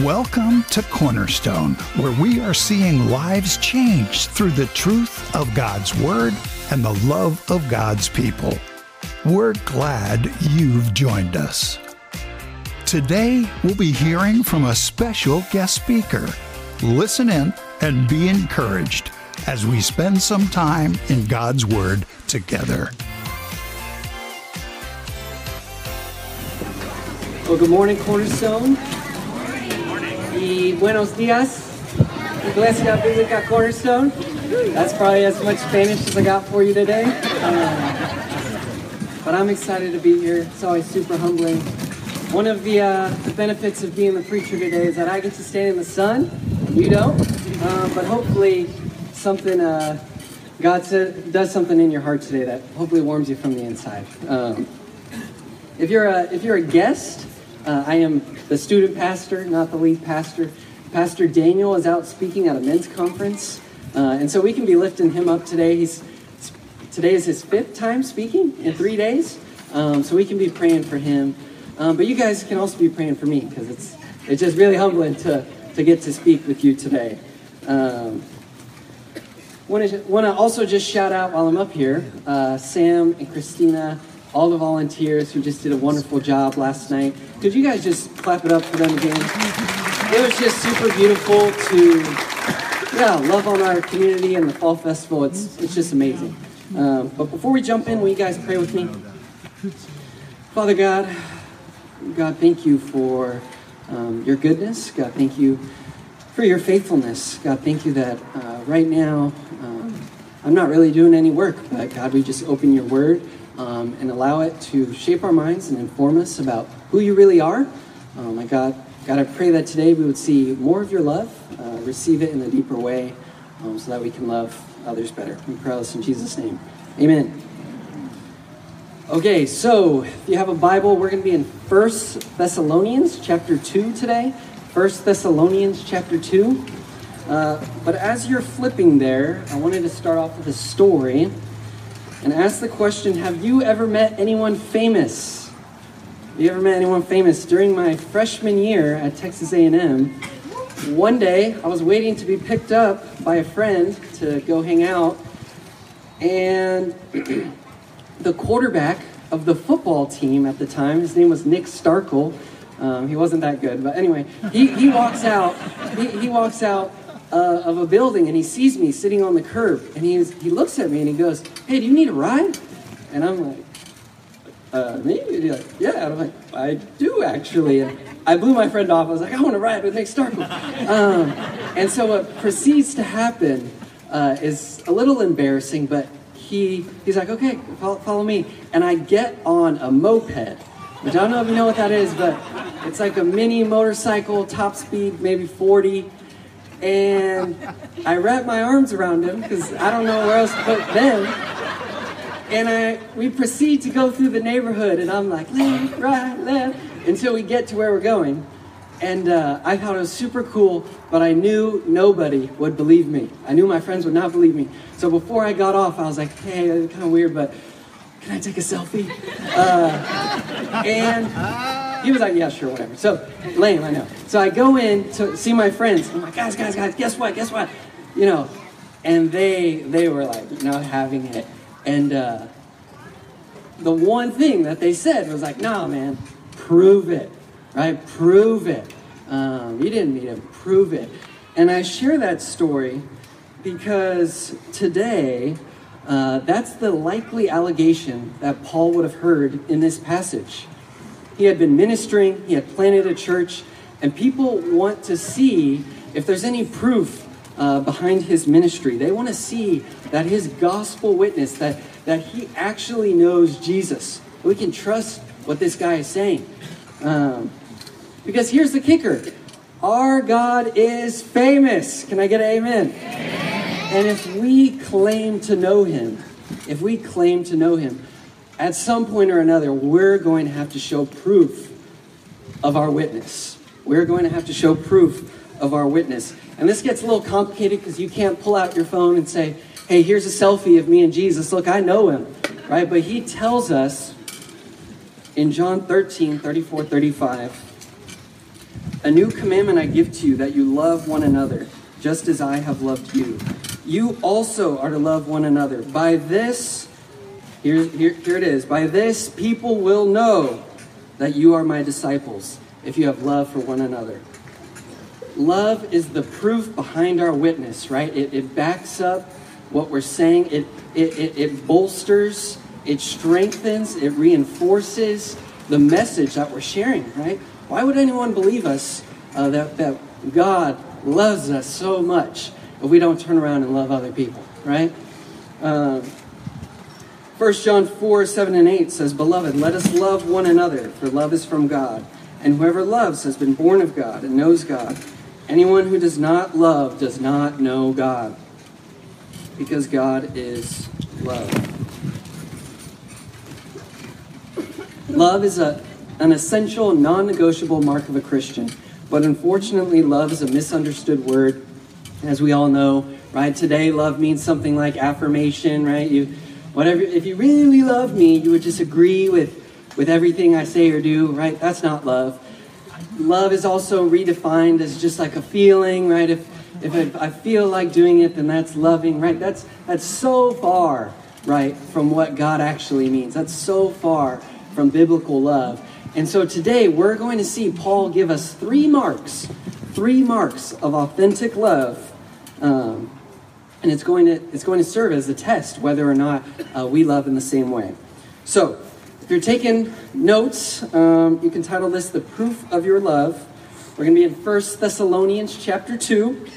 Welcome to Cornerstone, where we are seeing lives changed through the truth of God's Word and the love of God's people. We're glad you've joined us. Today, we'll be hearing from a special guest speaker. Listen in and be encouraged as we spend some time in God's Word together. Well, good morning, Cornerstone. Y buenos días, Iglesia Bíblica Cornerstone. That's probably as much Spanish as I got for you today. But I'm excited to be here. It's always super humbling. One of the benefits of being the preacher today is that I get to stand in the sun. You don't. But hopefully something, God does something in your heart today that hopefully warms you from the inside. If you're a guest, I am the student pastor, not the lead pastor. Pastor Daniel is out speaking at a men's conference, and so we can be lifting him up today. Today is his 5th time speaking in 3 days, so we can be praying for him. But you guys can also be praying for me, because it's just really humbling to get to speak with you today. Want to also just shout out while I'm up here, Sam and Christina, all the volunteers who just did a wonderful job last night. Could you guys just clap it up for them again? It was just super beautiful to, love on our community and the Fall Festival. It's just amazing. But before we jump in, will you guys pray with me? Father God, thank you for your goodness. God, thank you for your faithfulness. God, thank you that right now I'm not really doing any work, but God, we just open your word and allow it to shape our minds and inform us about who you really are. My God, I pray that today we would see more of your love, receive it in a deeper way, so that we can love others better. We pray this in Jesus' name. Amen. Okay, so if you have a Bible, we're going to be in 1 Thessalonians chapter 2 today. 1 Thessalonians chapter 2. But as you're flipping there, I wanted to start off with a story and ask the question, have you ever met anyone famous? Have you ever met anyone famous? During my freshman year at Texas A&M, one day I was waiting to be picked up by a friend to go hang out, and the quarterback of the football team at the time, his name was Nick Starkel. He wasn't that good, but anyway, he walks out. He walks out of a building, and he sees me sitting on the curb, and he looks at me and he goes, "Hey, do you need a ride?" And I'm like, "Me?" And he's like, "Yeah." And I'm like, "I do actually." And I blew my friend off. I was like, "I want to ride with Nick Starkel." And so what proceeds to happen is a little embarrassing, but he's like, "Okay, follow me." And I get on a moped, which I don't know if you know what that is, but it's like a mini motorcycle, top speed, maybe 40. And I wrap my arms around him because I don't know where else to put them. And we proceed to go through the neighborhood, and I'm like, left, right, left, until we get to where we're going. And I thought it was super cool, but I knew nobody would believe me. I knew my friends would not believe me. So before I got off, I was like, "Hey, it's kind of weird, but can I take a selfie?" And he was like, "Yeah, sure, whatever." So, lame, I know. So I go in to see my friends. I'm like, guys, guess what? You know, and they were like, not having it. And the one thing that they said was like, "Nah, man, prove it, right? Prove it. You didn't meet him. Prove it." And I share that story because today, that's the likely allegation that Paul would have heard in this passage. He had been ministering, he had planted a church, and people want to see if there's any proof behind his ministry. They want to see that his gospel witness, that he actually knows Jesus. We can trust what this guy is saying. Because here's the kicker. Our God is famous. Can I get an amen? And if we claim to know him, at some point or another, we're going to have to show proof of our witness. We're going to have to show proof of our witness. And this gets a little complicated because you can't pull out your phone and say, "Hey, here's a selfie of me and Jesus. Look, I know him." Right? But he tells us in John 13, 34, 35, A new commandment I give to you, that you love one another, just as I have loved you. You also are to love one another. By this, here it is. By this, people will know that you are my disciples, if you have love for one another. Love is the proof behind our witness, right? It backs up what we're saying. It bolsters, it strengthens, it reinforces the message that we're sharing, right? Why would anyone believe us that God loves us so much if we don't turn around and love other people, right? 1 John 4:7-8 says, Beloved, let us love one another, for love is from God. And whoever loves has been born of God and knows God. Anyone who does not love does not know God, because God is love. Love is an essential, non-negotiable mark of a Christian. But unfortunately, love is a misunderstood word, as we all know, right? Today, love means something like affirmation, right? If you really love me, you would just agree with everything I say or do, right? That's not love. Love is also redefined as just like a feeling, right? If I feel like doing it, then that's loving, right? That's so far, right, from what God actually means. That's so far from biblical love. And so today we're going to see Paul give us three marks of authentic love, and it's going to serve as a test whether or not we love in the same way. So, if you're taking notes, you can title this "The Proof of Your Love." We're going to be in 1 Thessalonians chapter 2.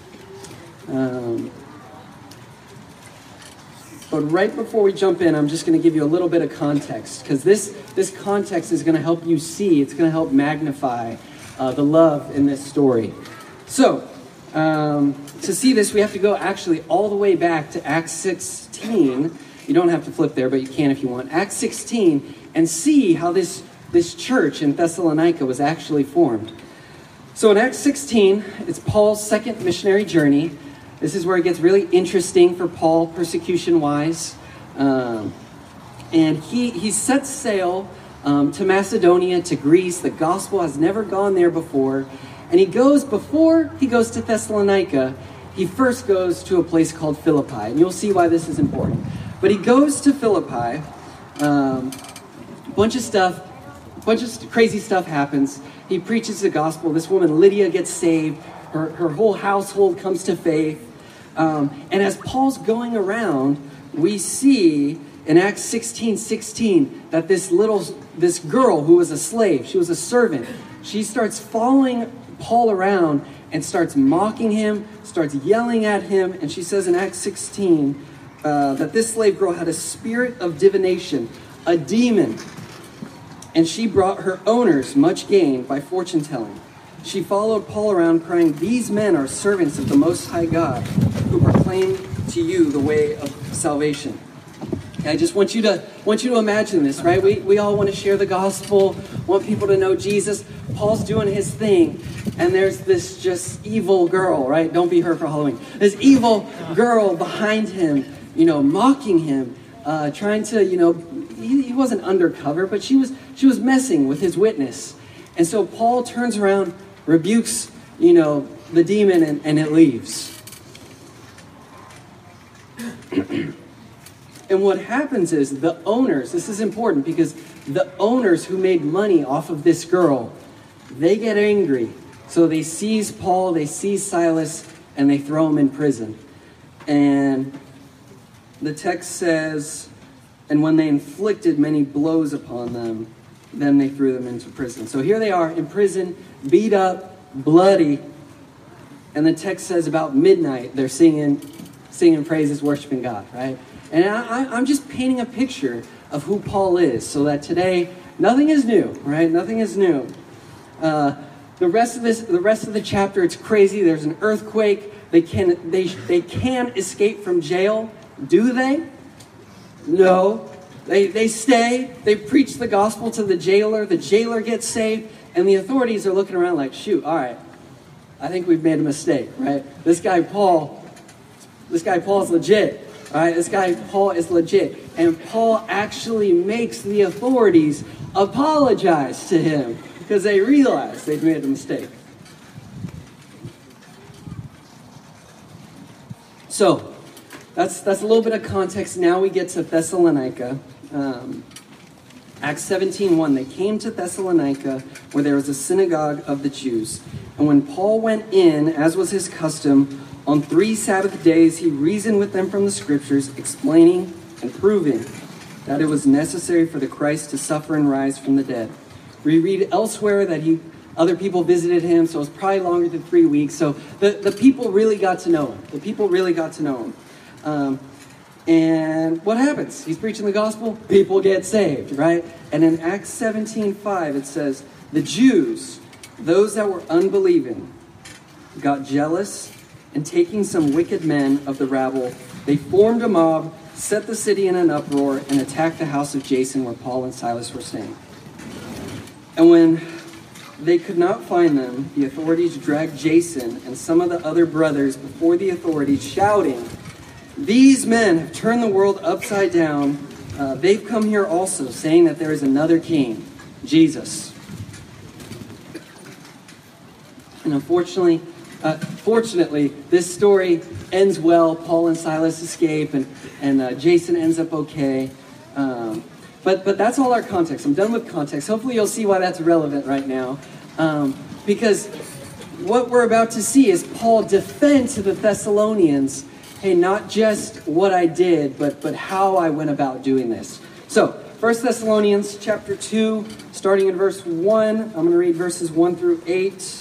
But right before we jump in, I'm just going to give you a little bit of context, because this context is going to help you see, it's going to help magnify the love in this story. So, to see this, we have to go actually all the way back to Acts 16. You don't have to flip there, but you can if you want. Acts 16, and see how this church in Thessalonica was actually formed. So in Acts 16, it's Paul's second missionary journey. This is where it gets really interesting for Paul, persecution-wise. And he sets sail to Macedonia, to Greece. The gospel has never gone there before. And before he goes to Thessalonica, he first goes to a place called Philippi. And you'll see why this is important. But he goes to Philippi. A bunch of crazy stuff happens. He preaches the gospel. This woman, Lydia, gets saved. Her whole household comes to faith. And as Paul's going around, we see in Acts 16:16 that this girl who was a slave, she was a servant, she starts following Paul around and starts mocking him, starts yelling at him. And she says in Acts 16 that this slave girl had a spirit of divination, a demon. And she brought her owners much gain by fortune telling. She followed Paul around crying, "These men are servants of the Most High God, who proclaim to you the way of salvation." I just want you to imagine this, right? We all want to share the gospel, want people to know Jesus. Paul's doing his thing, and there's this just evil girl, right? Don't be her for Halloween. This evil girl behind him, mocking him, trying to, he wasn't undercover, but she was messing with his witness. And so Paul turns around, rebukes, the demon, and it leaves. And what happens is the owners, this is important because the owners who made money off of this girl, they get angry. So they seize Paul, they seize Silas, and they throw him in prison. And the text says, and when they inflicted many blows upon them, then they threw them into prison. So here they are in prison, beat up, bloody. And the text says about midnight, they're singing praises, worshiping God, right? And I'm just painting a picture of who Paul is, so that today, nothing is new, right? Nothing is new. The rest of the chapter, it's crazy. There's an earthquake. They can escape from jail. Do they? No. They stay. They preach the gospel to the jailer. The jailer gets saved, and the authorities are looking around like, shoot, all right, I think we've made a mistake, right? This guy Paul's legit. All right, this guy Paul is legit. And Paul actually makes the authorities apologize to him because they realize they've made a mistake. So, that's a little bit of context. Now we get to Thessalonica. Acts 17:1. They came to Thessalonica, where there was a synagogue of the Jews. And when Paul went in, as was his custom, on 3 Sabbath days, he reasoned with them from the Scriptures, explaining and proving that it was necessary for the Christ to suffer and rise from the dead. We read elsewhere that other people visited him, so it was probably longer than 3 weeks. So the people really got to know him. And what happens? He's preaching the gospel, people get saved, right? And in Acts 17:5, it says, the Jews, those that were unbelieving, got jealous, and taking some wicked men of the rabble, they formed a mob, set the city in an uproar, and attacked the house of Jason where Paul and Silas were staying. And when they could not find them, the authorities dragged Jason and some of the other brothers before the authorities, shouting, "These men have turned the world upside down. They've come here also, saying that there is another king, Jesus." And unfortunately, fortunately, this story ends well. Paul and Silas escape, and Jason ends up okay. But that's all our context. I'm done with context. Hopefully you'll see why that's relevant right now. Because what we're about to see is Paul defend to the Thessalonians, hey, not just what I did, but how I went about doing this. So, 1 Thessalonians chapter 2, starting in verse 1. I'm going to read verses 1 through 8.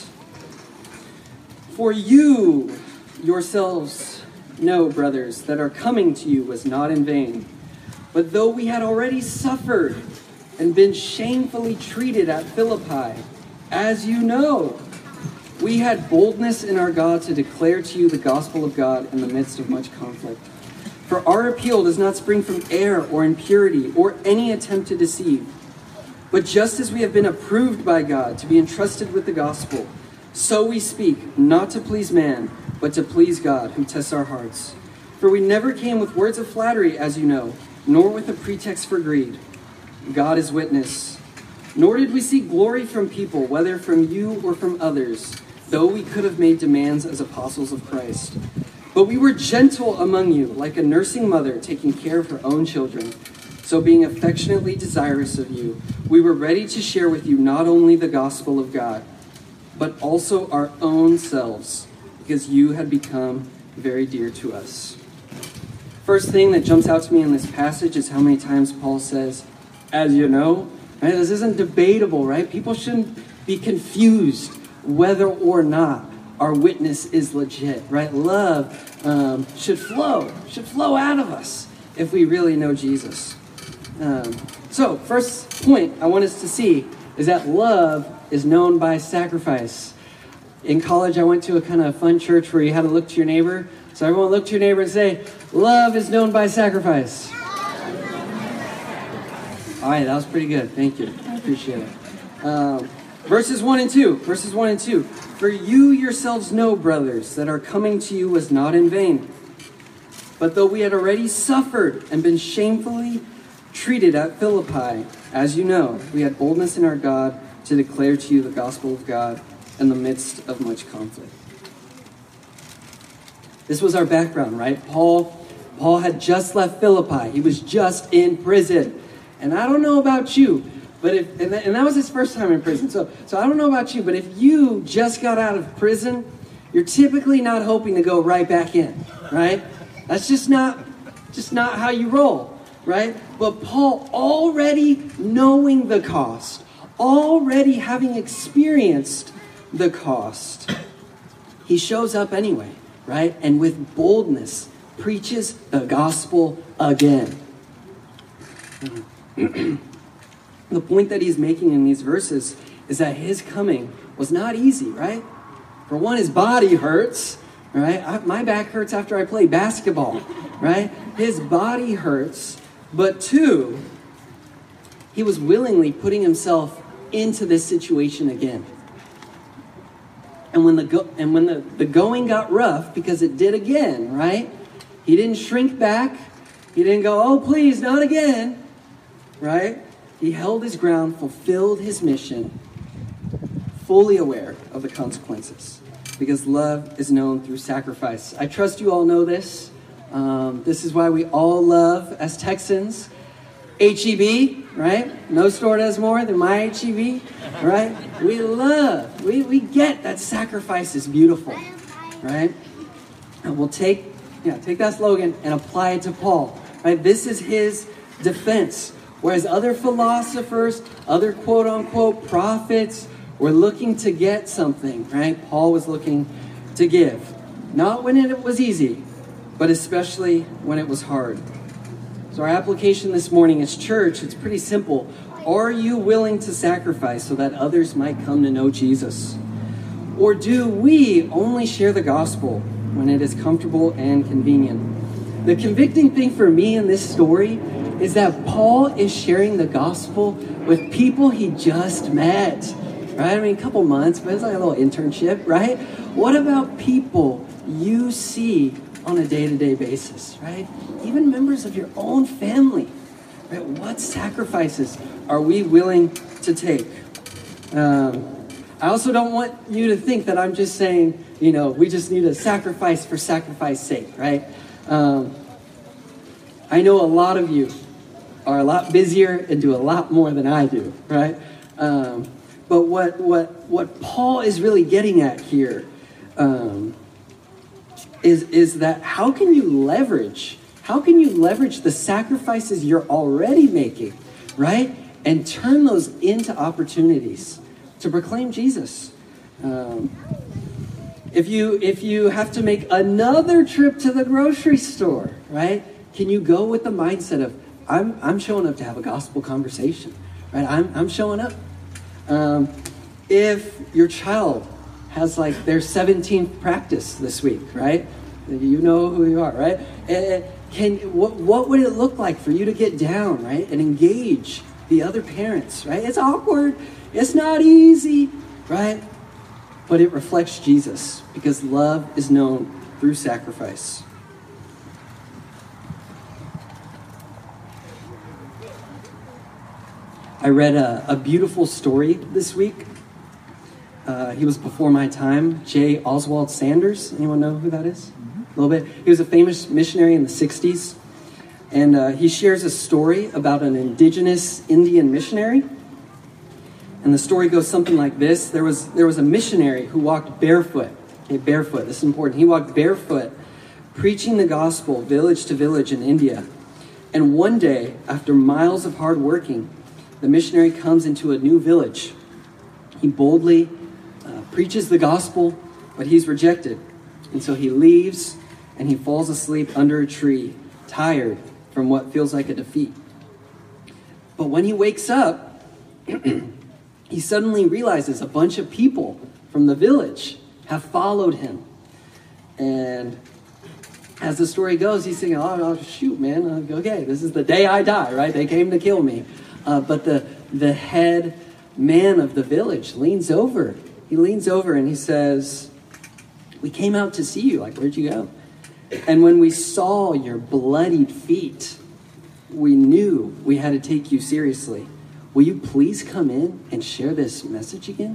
For you yourselves know, brothers, that our coming to you was not in vain. But though we had already suffered and been shamefully treated at Philippi, as you know, we had boldness in our God to declare to you the gospel of God in the midst of much conflict. For our appeal does not spring from error or impurity or any attempt to deceive. But just as we have been approved by God to be entrusted with the gospel, so we speak, not to please man, but to please God, who tests our hearts. For we never came with words of flattery, as you know, nor with a pretext for greed. God is witness. Nor did we seek glory from people, whether from you or from others, though we could have made demands as apostles of Christ. But we were gentle among you, like a nursing mother taking care of her own children. So being affectionately desirous of you, we were ready to share with you not only the gospel of God, but also our own selves, because you had become very dear to us. First thing that jumps out to me in this passage is how many times Paul says, as you know. Right? This isn't debatable, right? People shouldn't be confused whether or not our witness is legit, right? Love should flow out of us if we really know Jesus. So, first point I want us to see is that love is known by sacrifice. In college, I went to a kind of fun church where you had to look to your neighbor. So everyone look to your neighbor and say, love is known by sacrifice. All right, that was pretty good. Thank you. I appreciate it. Verses 1 and 2. For you yourselves know, brothers, that our coming to you was not in vain. But though we had already suffered and been shamefully treated at Philippi, as you know, we had boldness in our God to declare to you the gospel of God in the midst of much conflict. This was our background, right? Paul had just left Philippi. He was just in prison. And I don't know about you, but and that was his first time in prison. So I don't know about you, but if you just got out of prison, you're typically not hoping to go right back in, right? That's just not how you roll, right? But Paul, already knowing the cost, already having experienced the cost, he shows up anyway, right? And with boldness preaches the gospel again. The point that he's making in these verses is that his coming was not easy, right? For one, his body hurts, right? My back hurts after I play basketball, right? His body hurts. But two, he was willingly putting himself into this situation again. And when the going got rough, because it did again, right? He didn't shrink back. He didn't go, oh, please, not again, right? He held his ground, fulfilled his mission, fully aware of the consequences. because love is known through sacrifice. I trust you all know this. This is why we all love, as Texans, HEB, right? No store does more than my HEB, right? We get that sacrifice is beautiful, right? And we'll take that slogan and apply it to Paul, right? This is his defense. Whereas other philosophers, other quote-unquote prophets were looking to get something, right? Paul was looking to give. Not when it was easy, but especially when it was hard. So our application this morning as church, it's pretty simple. Are you willing to sacrifice so that others might come to know Jesus? Or do we only share the gospel when it is comfortable and convenient? The convicting thing for me in this story is that Paul is sharing the gospel with people he just met, right? I mean, a couple months, but it's like a little internship, right? What about people you see on a day-to-day basis, right? Even members of your own family, right? What sacrifices are we willing to take? I also don't want you to think that I'm just saying, we just need a sacrifice for sacrifice's sake, right? I know a lot of you are a lot busier and do a lot more than I do, right? But what Paul is really getting at here is that how can you leverage the sacrifices you're already making, right? And turn those into opportunities to proclaim Jesus. If you have to make another trip to the grocery store, right? Can you go with the mindset of, I'm showing up to have a gospel conversation, right? I'm showing up. If your child has like their 17th practice this week, right? You know who you are, right? What would it look like for you to get down, right? And engage the other parents, right? It's awkward. It's not easy, right? But it reflects Jesus because love is known through sacrifice. I read a beautiful story this week. He was before my time, J. Oswald Sanders. Anyone know who that is? A little bit. He was a famous missionary in the 60s. And he shares a story about an indigenous Indian missionary. And the story goes something like this. There was a missionary who walked barefoot. Okay, barefoot. This is important. He walked barefoot, preaching the gospel village to village in India. And one day, after miles of hard working, the missionary comes into a new village. He boldly preaches the gospel, but he's rejected. And so he leaves and he falls asleep under a tree, tired from what feels like a defeat. But when he wakes up, he suddenly realizes a bunch of people from the village have followed him. And as the story goes, he's thinking, oh shoot, man, okay, this is the day I die, right? They came to kill me. But the head man of the village leans over. He leans over and he says, we came out to see you. Like, where'd you go? And when we saw your bloodied feet, we knew we had to take you seriously. Will you please come in and share this message again?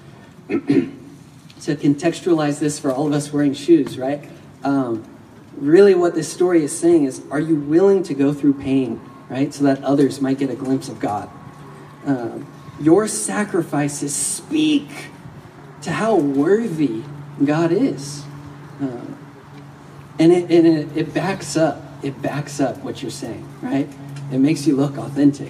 To contextualize this for all of us wearing shoes, right? Really what this story is saying is, are you willing to go through pain, right? So that others might get a glimpse of God. Your sacrifices speak to how worthy God is. And it backs up what you're saying, right? It makes you look authentic.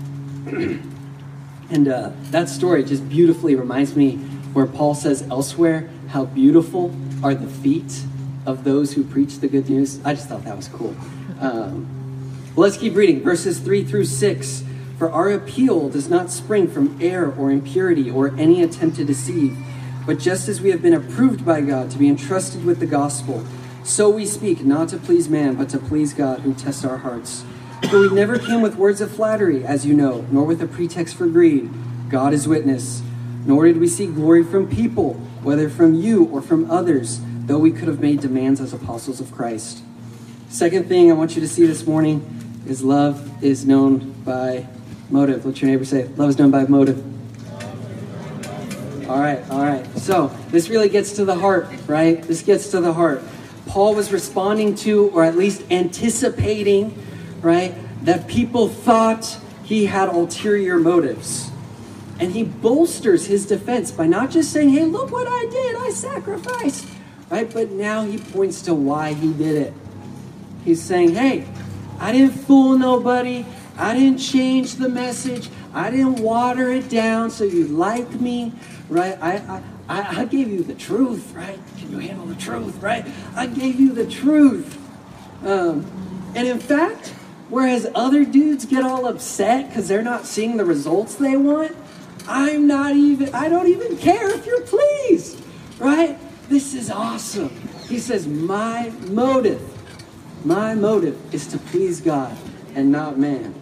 And that story just beautifully reminds me where Paul says elsewhere, how beautiful are the feet of those who preach the good news. I just thought that was cool. Let's keep reading verses 3 through 6. For our appeal does not spring from error or impurity or any attempt to deceive, but just as we have been approved by God to be entrusted with the gospel, so we speak, not to please man, but to please God who tests our hearts. For we never came with words of flattery, as you know, nor with a pretext for greed. God is witness. Nor did we seek glory from people, whether from you or from others, though we could have made demands as apostles of Christ. Second thing I want you to see this morning is love is known by motive. Let your neighbor say, love is known by motive. All right. So this really gets to the heart, right? This gets to the heart. Paul was responding to, or at least anticipating, right, that people thought he had ulterior motives. And he bolsters his defense by not just saying, hey, look what I did, I sacrificed, right? But now he points to why he did it. He's saying, hey, I didn't fool nobody. I didn't change the message. I didn't water it down so you'd like me, right? I gave you the truth, right? Can you handle the truth, right? I gave you the truth. And in fact, whereas other dudes get all upset because they're not seeing the results they want, I don't even care if you're pleased, right? This is awesome. He says, my motive is to please God and not man.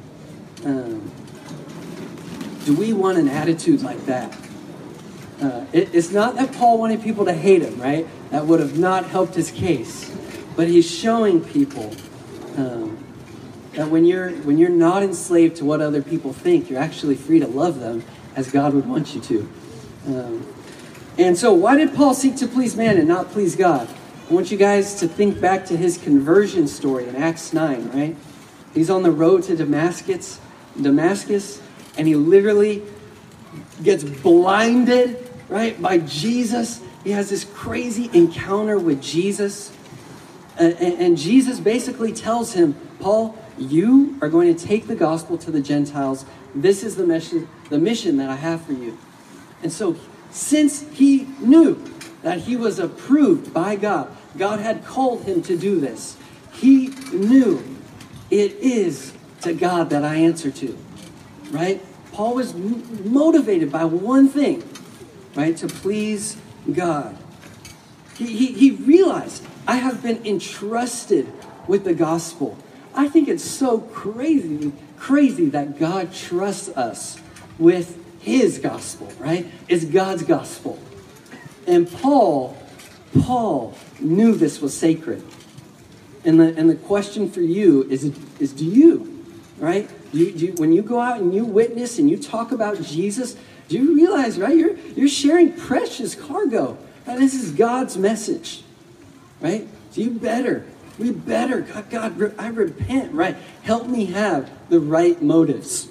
Do we want an attitude like that? It's not that Paul wanted people to hate him, right? That would have not helped his case. But he's showing people that when you're not enslaved to what other people think, you're actually free to love them as God would want you to. And so why did Paul seek to please man and not please God? I want you guys to think back to his conversion story in Acts 9, right? He's on the road to Damascus, and he literally gets blinded, right, by Jesus. He has this crazy encounter with Jesus. And Jesus basically tells him, Paul, you are going to take the gospel to the Gentiles. This is the mission that I have for you. And so since he knew that he was approved by God, God had called him to do this, he knew it is to God that I answer to, right? Paul was motivated by one thing, right? To please God. He realized, I have been entrusted with the gospel. I think it's so crazy that God trusts us with his gospel, right? It's God's gospel. And Paul knew this was sacred. And the question for you is do you, right? Do you, when you go out and you witness and you talk about Jesus, do you realize, right? You're sharing precious cargo. Right? This is God's message, right? So we better, God, I repent, right? Help me have the right motives.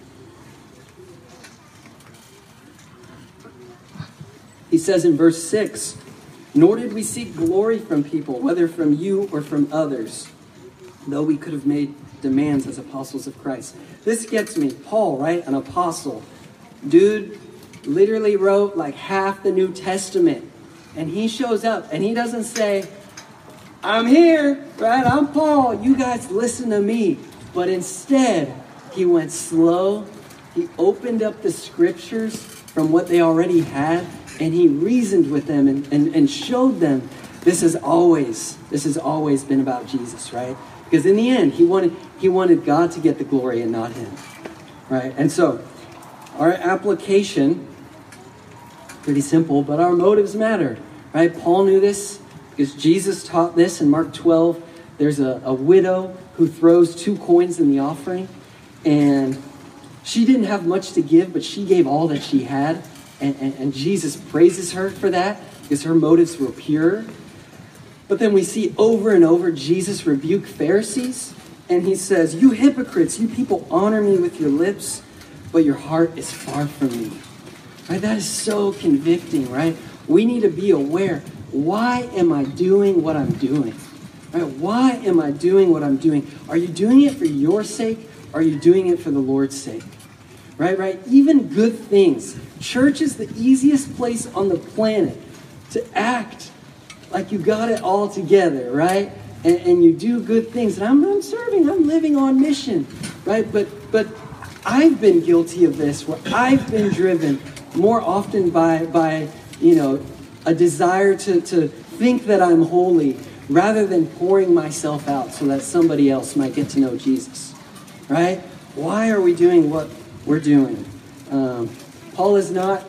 He says in verse 6, nor did we seek glory from people, whether from you or from others, though we could have made demands as apostles of Christ. This gets me. Paul, right? An apostle. Dude literally wrote like half the New Testament. And he shows up and he doesn't say, I'm here, right? I'm Paul. You guys listen to me. But instead, he went slow. He opened up the scriptures from what they already had. And he reasoned with them and showed them this has always been about Jesus, right? Because in the end, he wanted God to get the glory and not him, right? And so, our application, pretty simple, but our motives mattered, right? Paul knew this because Jesus taught this in Mark 12. There's a widow who throws 2 coins in the offering, and she didn't have much to give, but she gave all that she had. And Jesus praises her for that because her motives were pure. But then we see over and over Jesus rebuke Pharisees. And he says, you hypocrites, you people honor me with your lips, but your heart is far from me. Right? That is so convicting, right? We need to be aware. Why am I doing what I'm doing? Right? Why am I doing what I'm doing? Are you doing it for your sake? Or are you doing it for the Lord's sake? Right? Even good things. Church is the easiest place on the planet to act like you got it all together, right? And you do good things. And I'm serving, I'm living on mission, right? But I've been guilty of this, where I've been driven more often by a desire to think that I'm holy rather than pouring myself out so that somebody else might get to know Jesus, right? Why are we doing what we're doing? Paul is not,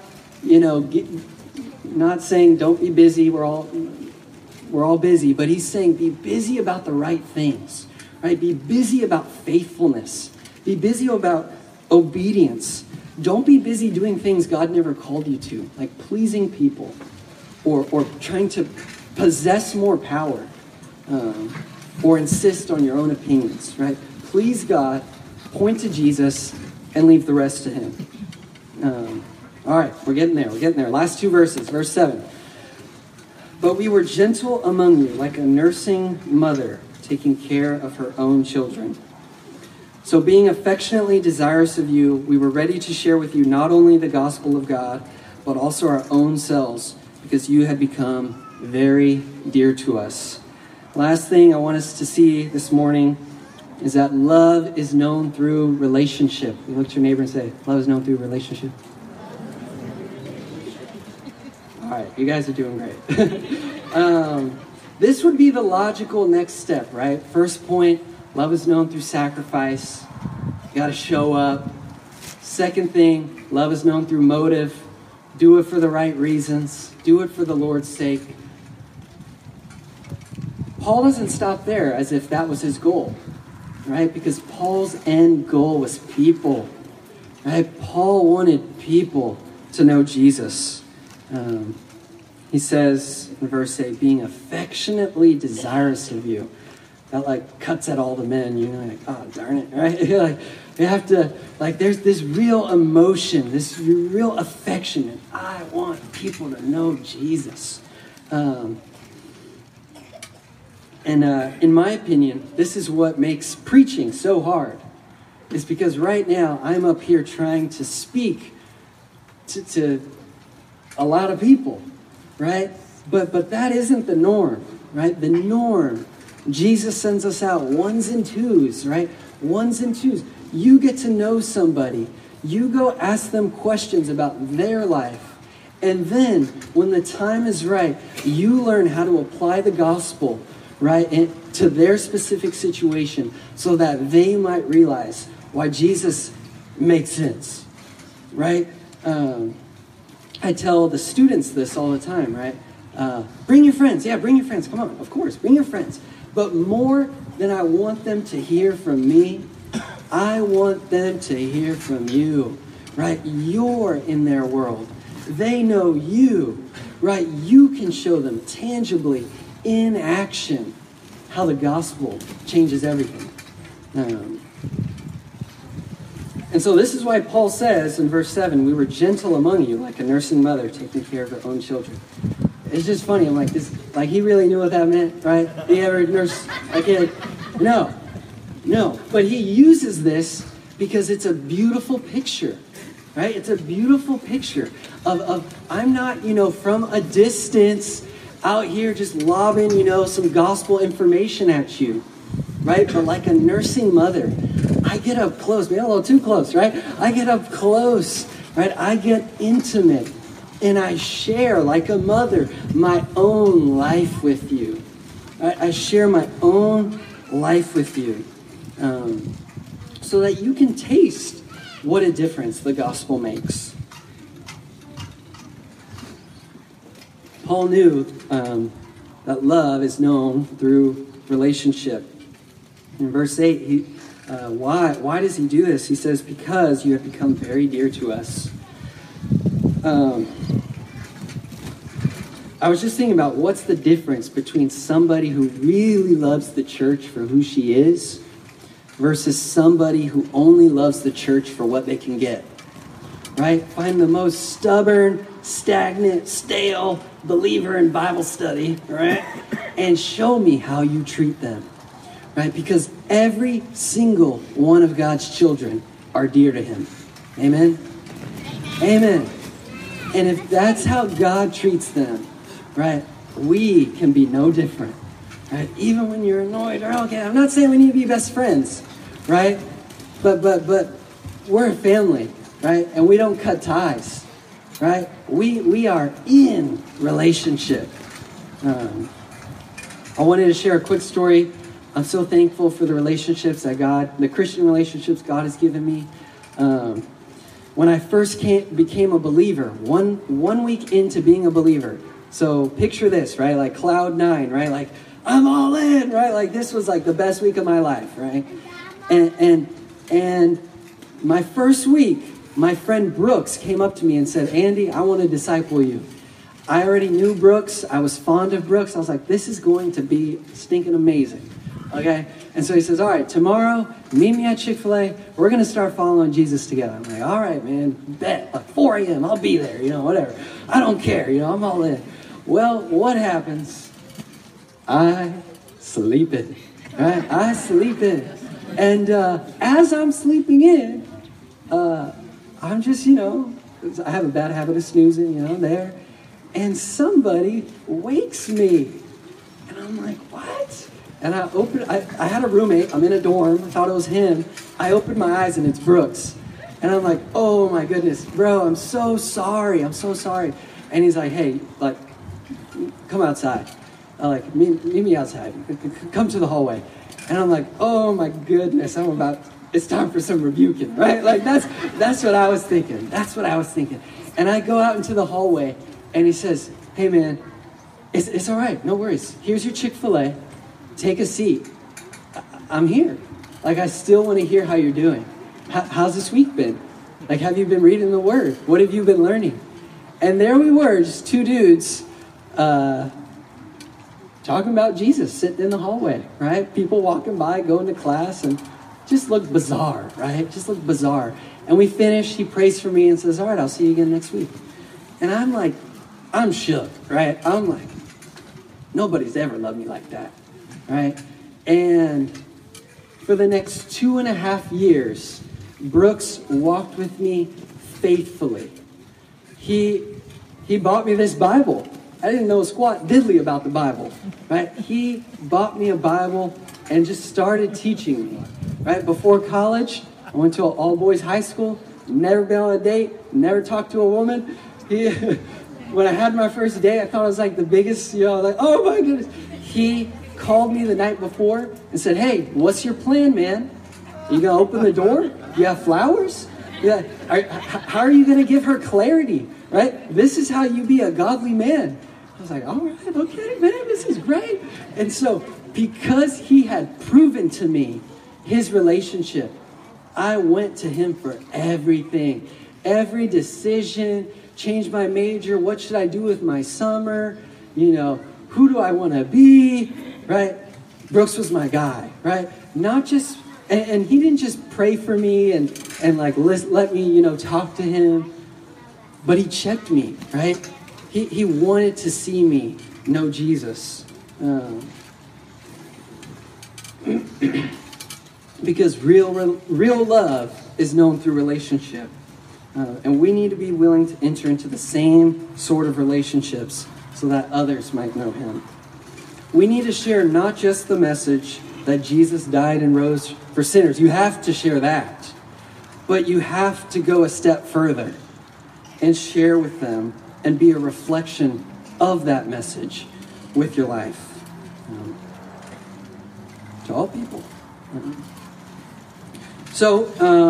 not saying don't be busy. We're all busy, but he's saying be busy about the right things, right? Be busy about faithfulness. Be busy about obedience. Don't be busy doing things God never called you to, like pleasing people or trying to possess more power or insist on your own opinions, right? Please God, point to Jesus, and leave the rest to him. All right, we're getting there. Last two verses, verse 7. But we were gentle among you, like a nursing mother taking care of her own children. So being affectionately desirous of you, we were ready to share with you not only the gospel of God, but also our own selves, because you had become very dear to us. Last thing I want us to see this morning is that love is known through relationship. You look at your neighbor and say, love is known through relationship. All right, you guys are doing great. This would be the logical next step, right? First point, love is known through sacrifice. You got to show up. Second thing, love is known through motive. Do it for the right reasons. Do it for the Lord's sake. Paul doesn't stop there as if that was his goal, right? Because Paul's end goal was people, right? Paul wanted people to know Jesus. He says in verse 8, being affectionately desirous of you. That like cuts at all the men, you know, like, oh, darn it, right? Like, you have to, like, there's this real emotion, this real affection, and I want people to know Jesus. In my opinion, this is what makes preaching so hard. Is because right now I'm up here trying to speak to a lot of people, right? But that isn't the norm, right? The norm, Jesus sends us out ones and twos, right? Ones and twos. You get to know somebody. You go ask them questions about their life. And then when the time is right, you learn how to apply the gospel, right, to their specific situation so that they might realize why Jesus makes sense, right? I tell the students this all the time, right? Bring your friends. Yeah, bring your friends. Come on, of course, bring your friends. But more than I want them to hear from me, I want them to hear from you, right? You're in their world. They know you, right? You can show them tangibly in action how the gospel changes everything. And so this is why Paul says in verse 7, we were gentle among you, like a nursing mother taking care of her own children. It's just funny. I'm like, like he really knew what that meant, right? He ever nursed a kid? No. But he uses this because it's a beautiful picture, right? It's a beautiful picture of I'm not, from a distance out here just lobbing, some gospel information at you, right? But like a nursing mother, I get up close, maybe a little too close, right? I get up close, right? I get intimate, and I share, like a mother, my own life with you. I share my own life with you so that you can taste what a difference the gospel makes. Paul knew that love is known through relationship. In verse 8, why does he do this? He says, because you have become very dear to us. I was just thinking about what's the difference between somebody who really loves the church for who she is versus somebody who only loves the church for what they can get, right? Find the most stubborn, stagnant, stale believer in Bible study, right? And show me how you treat them, right? Because every single one of God's children are dear to him. Amen? Amen. And if that's how God treats them, right, we can be no different, right? Even when you're annoyed or okay, I'm not saying we need to be best friends, right? But we're a family, right? And we don't cut ties, right? We are in relationship. I wanted to share a quick story. I'm so thankful for the relationships that the Christian relationships God has given me. When I first became a believer, one week into being a believer, so picture this, right? Like cloud 9, right? Like I'm all in, right? Like this was like the best week of my life, right? And my first week, my friend Brooks came up to me and said, Andy, I want to disciple you. I already knew Brooks. I was fond of Brooks. I was like, this is going to be stinking amazing. Okay? And so he says, all right, tomorrow, meet me at Chick-fil-A. We're going to start following Jesus together. I'm like, all right, man, bet. Like 4 a.m., I'll be there, whatever. I don't care, I'm all in. Well, what happens? I sleep in, right? I sleep in. And as I'm sleeping in, I'm just, I have a bad habit of snoozing, there. And somebody wakes me. And I'm like, what? And I had a roommate. I'm in a dorm. I thought it was him. I opened my eyes and it's Brooks. And I'm like, oh my goodness, bro, I'm so sorry. I'm so sorry. And he's like, hey, come outside. Meet me outside. Come to the hallway. And I'm like, oh my goodness, it's time for some rebuking, right? That's what I was thinking. That's what I was thinking. And I go out into the hallway and he says, hey man, it's all right, no worries. Here's your Chick-fil-A. Take a seat. I'm here. I still want to hear how you're doing. How's this week been? Have you been reading the Word? What have you been learning? And there we were, just two dudes talking about Jesus, sitting in the hallway, right? People walking by, going to class, and just looked bizarre, right? Just looked bizarre. And we finished. He prays for me and says, all right, I'll see you again next week. And I'm shook, right? I'm like, nobody's ever loved me like that, right? And for the next 2.5 years, Brooks walked with me faithfully. He bought me this Bible. I didn't know squat diddly about the Bible, right? He bought me a Bible and just started teaching me, right? Before college, I went to an all-boys high school, never been on a date, never talked to a woman. When I had my first day, I thought I was the biggest, oh my goodness. He called me the night before and said, hey, what's your plan, man? You gonna open the door? You have flowers? Yeah. How are you gonna give her clarity, right? This is how you be a godly man. I was like, all right, okay, man, this is great. And so, because he had proven to me his relationship, I went to him for everything. Every decision, change my major, what should I do with my summer? Who do I want to be, right? Brooks was my guy, right? Not just, and he didn't just pray for me and let me, talk to him, but he checked me, right? He wanted to see me know Jesus. Because real love is known through relationship. And we need to be willing to enter into the same sort of relationships so that others might know him. We need to share not just the message that Jesus died and rose for sinners. You have to share that. But you have to go a step further and share with them and be a reflection of that message with your life. To all people. So,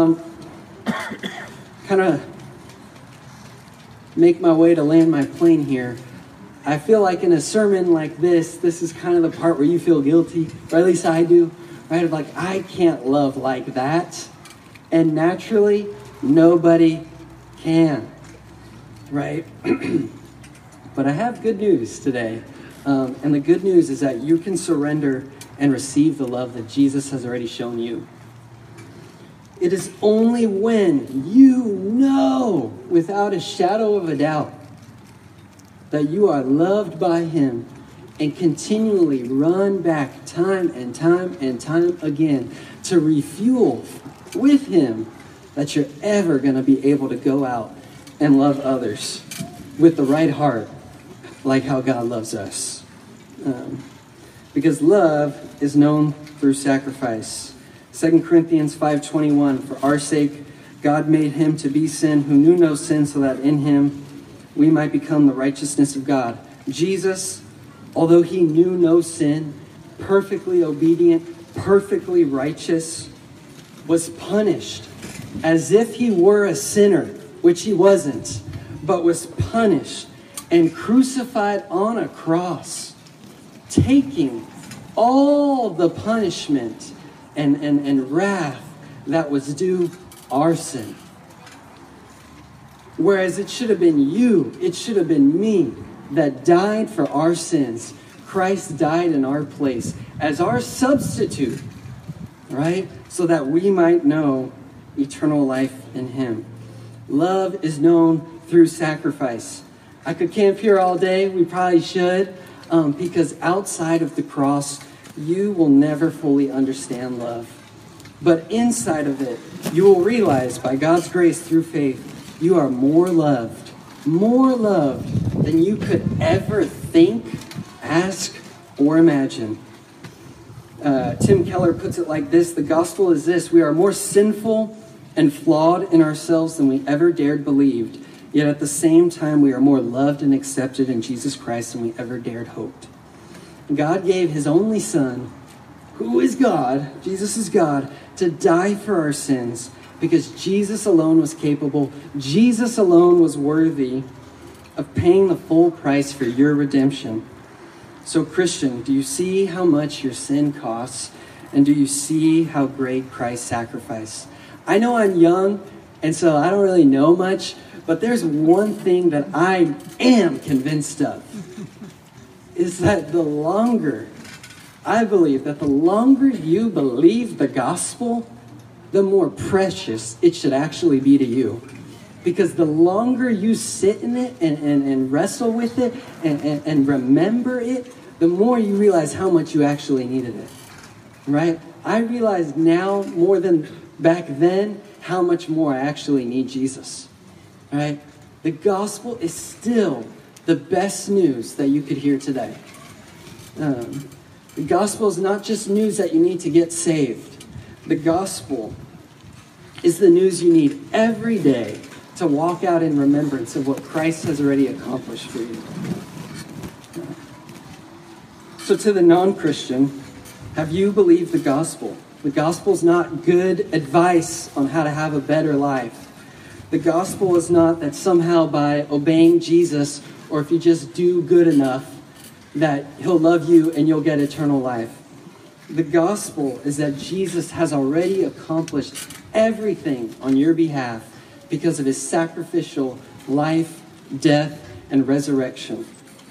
kind of make my way to land my plane here. I feel like in a sermon like this is kind of the part where you feel guilty, or at least I do, right? Of I can't love like that. And naturally, nobody can, right? But I have good news today. And the good news is that you can surrender and receive the love that Jesus has already shown you. It is only when you know without a shadow of a doubt that you are loved by him and continually run back time and time and time again to refuel with him that you're ever going to be able to go out and love others with the right heart like how God loves us. Because love is known through sacrifice. 2 Corinthians 5:21, for our sake, God made him to be sin who knew no sin so that in him we might become the righteousness of God. Jesus, although he knew no sin, perfectly obedient, perfectly righteous, was punished as if he were a sinner, which he wasn't, but was punished and crucified on a cross, taking all the punishment and wrath that was due our sin. Whereas it should have been you, it should have been me that died for our sins. Christ died in our place as our substitute, right? So that we might know eternal life in him. Love is known through sacrifice. I could camp here all day. We probably should, because outside of the cross, you will never fully understand love. But inside of it, you will realize by God's grace through faith, you are more loved than you could ever think, ask, or imagine. Tim Keller puts it like this: the gospel is this: we are more sinful and flawed in ourselves than we ever dared believed, yet at the same time we are more loved and accepted in Jesus Christ than we ever dared hoped. God gave his only Son, who is God, Jesus is God, to die for our sins, because Jesus alone was capable, Jesus alone was worthy of paying the full price for your redemption. So Christian, do you see how much your sin costs? And do you see how great Christ's sacrifice? I know I'm young, and so I don't really know much, but there's one thing that I am convinced of, is that I believe that the longer you believe the gospel, the more precious it should actually be to you. Because the longer you sit in it and wrestle with it and remember it, the more you realize how much you actually needed it, right? I realize now more than back then how much more I actually need Jesus, right? The gospel is still the best news that you could hear today. The gospel is not just news that you need to get saved. The gospel is the news you need every day to walk out in remembrance of what Christ has already accomplished for you. So to the non-Christian, have you believed the gospel? The gospel is not good advice on how to have a better life. The gospel is not that somehow by obeying Jesus, or if you just do good enough, that he'll love you and you'll get eternal life. The gospel is that Jesus has already accomplished everything on your behalf because of his sacrificial life, death, and resurrection.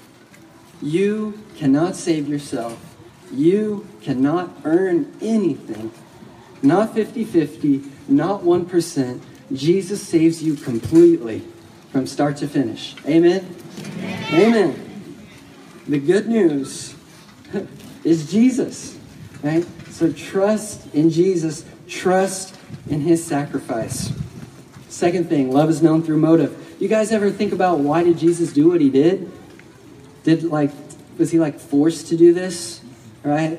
You cannot save yourself. You cannot earn anything. Not 50-50, not 1%. Jesus saves you completely from start to finish. Amen? Amen. Amen. The good news is Jesus, right? So trust in Jesus. Trust in his sacrifice. Second thing, love is known through motive. You guys ever think about why did Jesus do what he did? Was he forced to do this? Right?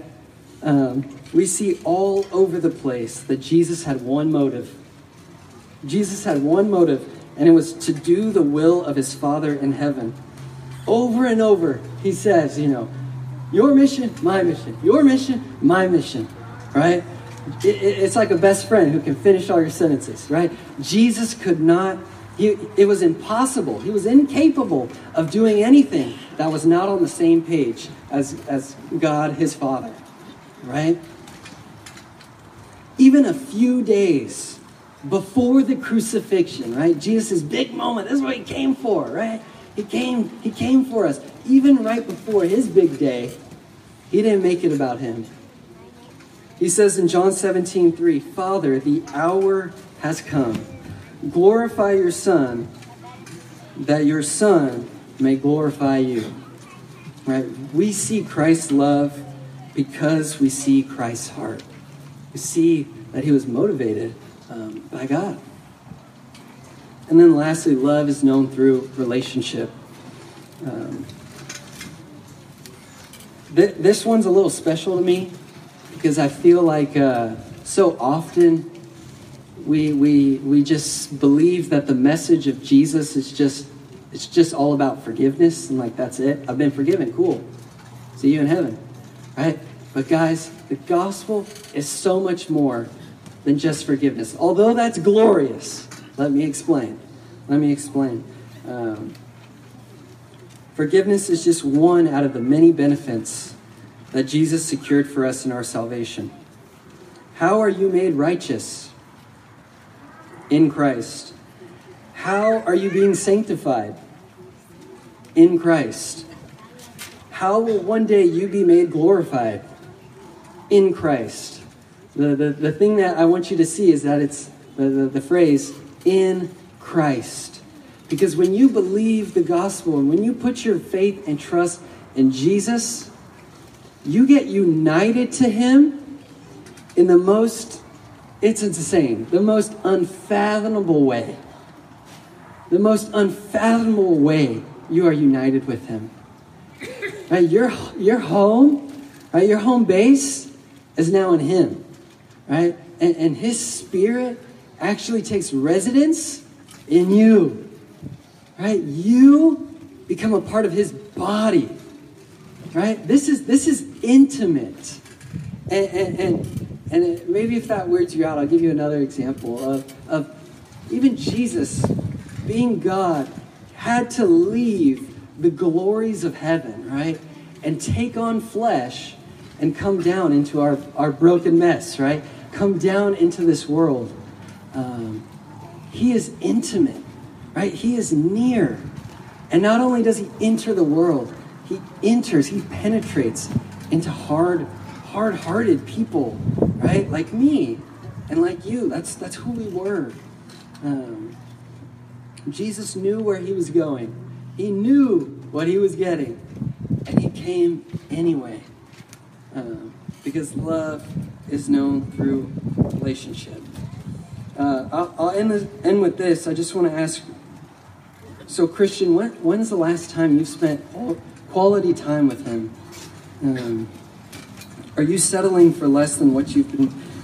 We see all over the place that Jesus had one motive. Jesus had one motive, and it was to do the will of his Father in heaven. Over and over, he says, your mission, my mission. Your mission, my mission. Right? It's like a best friend who can finish all your sentences, right? Jesus could not, it was impossible. He was incapable of doing anything that was not on the same page as God, his Father, right? Even a few days before the crucifixion, right? Jesus' big moment, this is what he came for, right? He came for us. Even right before his big day, he didn't make it about him. He says in John 17:3, Father, the hour has come. Glorify your Son, that your Son may glorify you. Right? We see Christ's love because we see Christ's heart. We see that he was motivated by God. And then lastly, love is known through relationship. This one's a little special to me because I feel like so often we just believe that the message of Jesus is just all about forgiveness and that's it. I've been forgiven, cool. See you in heaven, right? But guys, the gospel is so much more than just forgiveness. Although that's glorious, let me explain. Forgiveness is just one out of the many benefits that Jesus secured for us in our salvation. How are you made righteous? In Christ. How are you being sanctified? In Christ. How will one day you be made glorified? In Christ. The thing that I want you to see is that it's the phrase, in Christ. Because when you believe the gospel and when you put your faith and trust in Jesus, you get united to him in the most, it's insane, the most unfathomable way. The most unfathomable way you are united with him. Right? Your home, right? Your home base is now in him. Right? And his spirit actually takes residence in you. Right? You become a part of his body. Right? This is intimate. And maybe if that weirds you out, I'll give you another example of even Jesus, being God, had to leave the glories of heaven, right? And take on flesh and come down into our broken mess, right? Come down into this world. He is intimate, right? He is near. And not only does he enter the world, he penetrates into hard-hearted people, right? Like me and like you. That's who we were. Jesus knew where he was going. He knew what he was getting. And he came anyway. Because love is known through relationship. I'll end with this. I just want to ask, so Christian, when's the last time you've spent quality time with him? Are you settling for less than what you've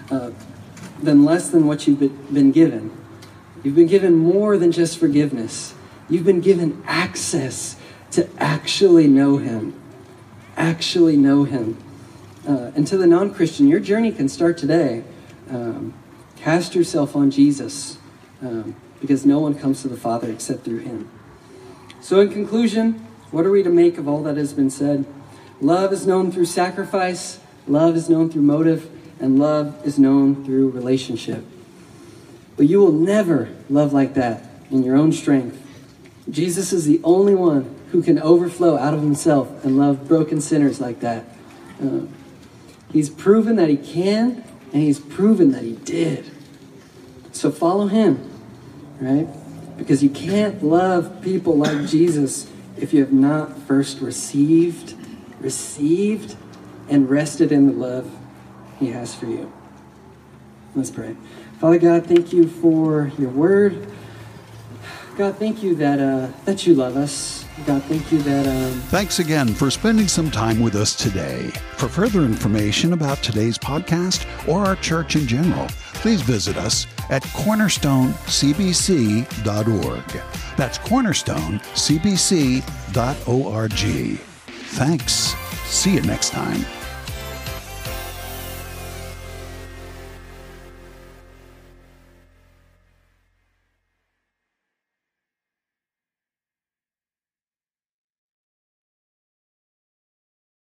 been given? You've been given more than just forgiveness. You've been given access to actually know him. Actually know him. And to the non-Christian, your journey can start today. Cast yourself on Jesus, because no one comes to the Father except through him. So in conclusion, what are we to make of all that has been said? Love is known through sacrifice, love is known through motive, and love is known through relationship. But you will never love like that in your own strength. Jesus is the only one who can overflow out of himself and love broken sinners like that. He's proven that he can, and he's proven that he did. So follow him, right? Because you can't love people like Jesus if you have not first received, and rested in the love he has for you. Let's pray. Father God, thank you for your word. God, thank you that you love us. God, thank you that... Thanks again for spending some time with us today. For further information about today's podcast or our church in general, please visit us at cornerstonecbc.org. That's cornerstonecbc.org. Thanks. See you next time.